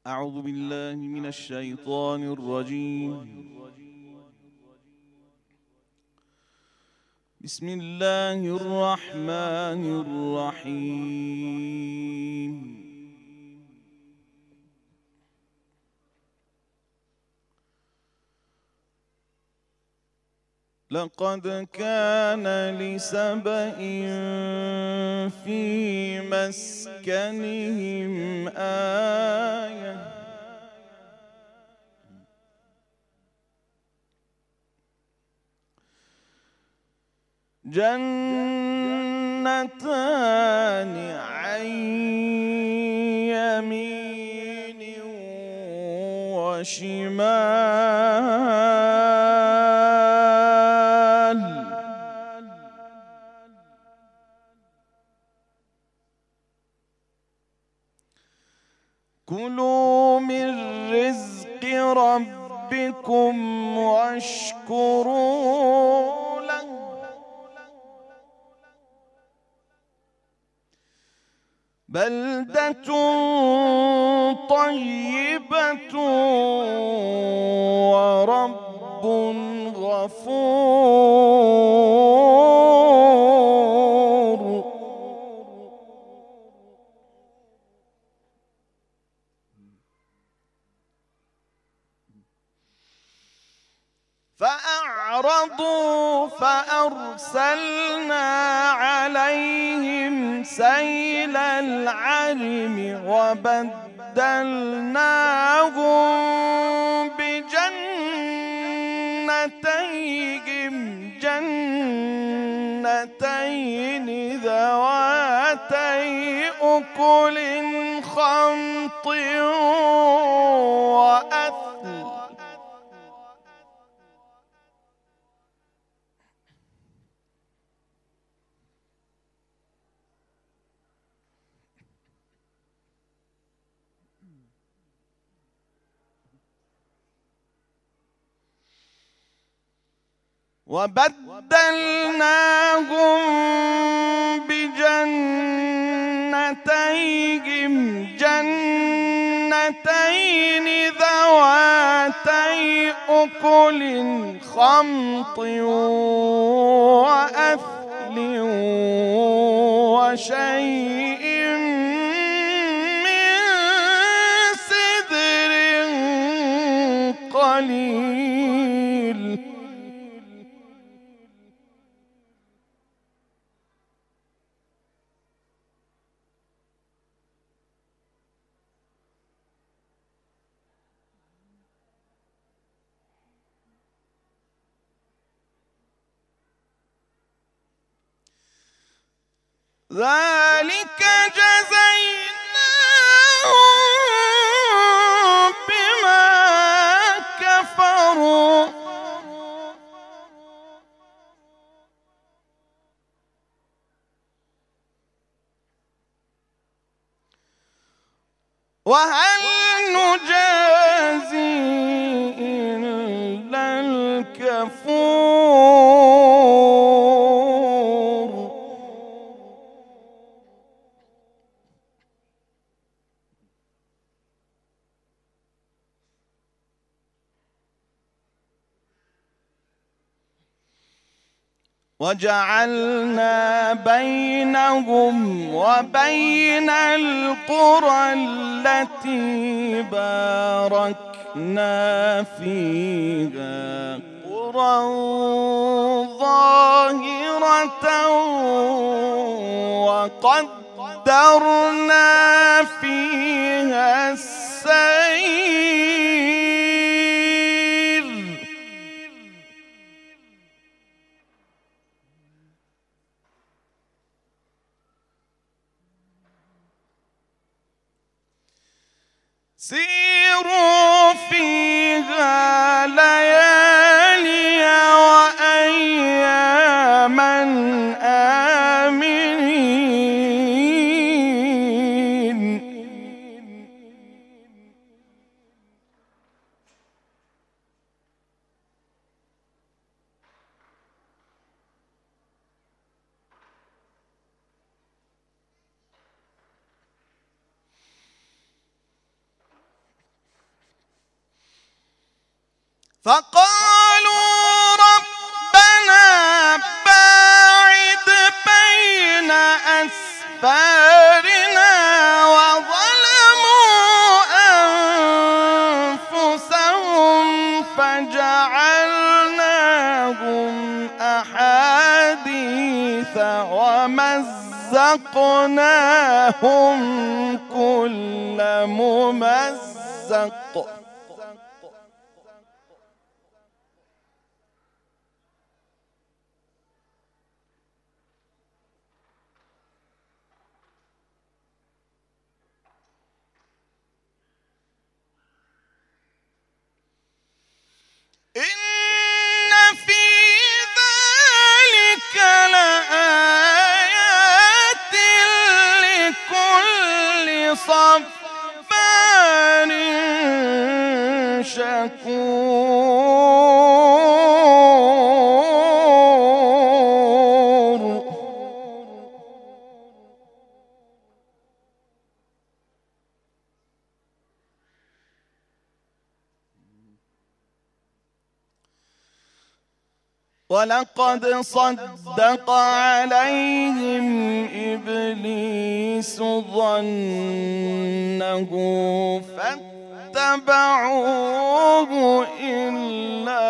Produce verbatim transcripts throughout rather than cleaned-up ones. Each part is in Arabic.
أعوذ بالله من الشيطان الرجيم. بسم الله الرحمن الرحيم. لقد كان لسبإ في مسكنهم آية جنتان عن يمين وشمال كلوا من رزق ربكم واشكروا له بلدة طيبة ورب غفور. فأعرضوا فأرسلنا عليهم سيل العرم وبدلناهم بجنتيهم جنتين ذواتي أكل خمط وأثل وبدلناهم بجنتيهم جنتين ذواتي أكل خمط وأثل وشيء من سدر قليل. ذلك جزيناهم بما كفروا وهل نجازي إلا الكفور. وجعلنا بينهم وبين القرى التي باركنا فيها قرى ظاهرة وقدرنا فيها السير سيروا فيها ليالي وأياما آمنين. فقالوا ربنا باعد بين أسفارنا وظلموا أنفسهم فجعلناهم أحاديث ومزقناهم كل ممزق إن في ذلك لآيات لكل صبار شكور. ولقد صدق عليهم إبليس ظنه فاتبعوه إلا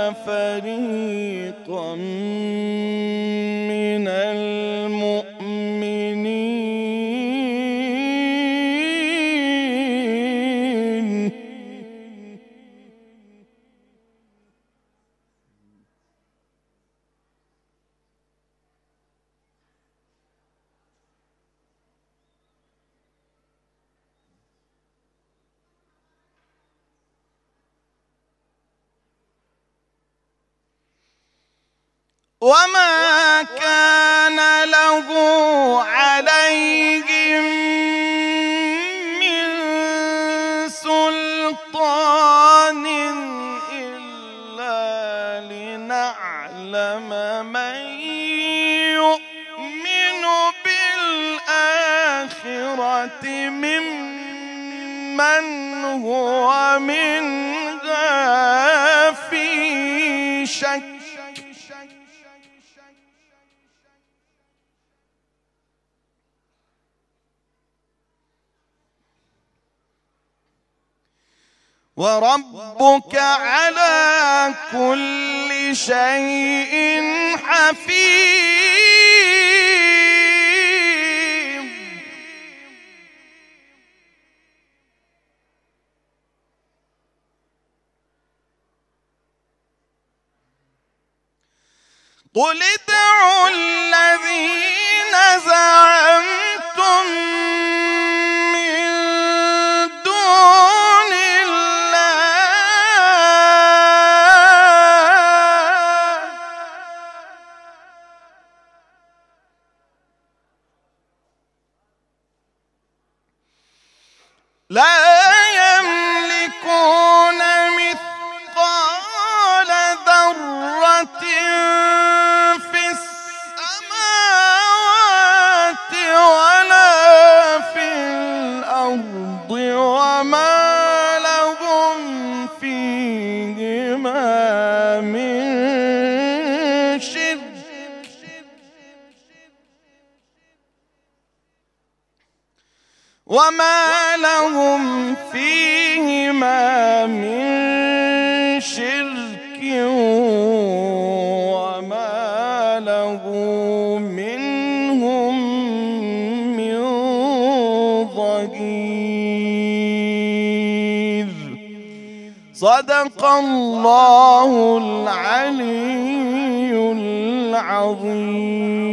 فريقا من المؤمنين. وما كان له عليهم من سلطان إلا لنعلم من يؤمن بالآخرة ممن هو منها في شك. وربك على كل شيء حفيظ. قل ادعوا الذين زعمتم من دون لا يملكون مثقال ذرة في السماوات ولا في الأرض وما لهم فيهما من شرك وما لهم فيهما من شرك وما له منهم من ظهير. صدق الله العلي العظيم.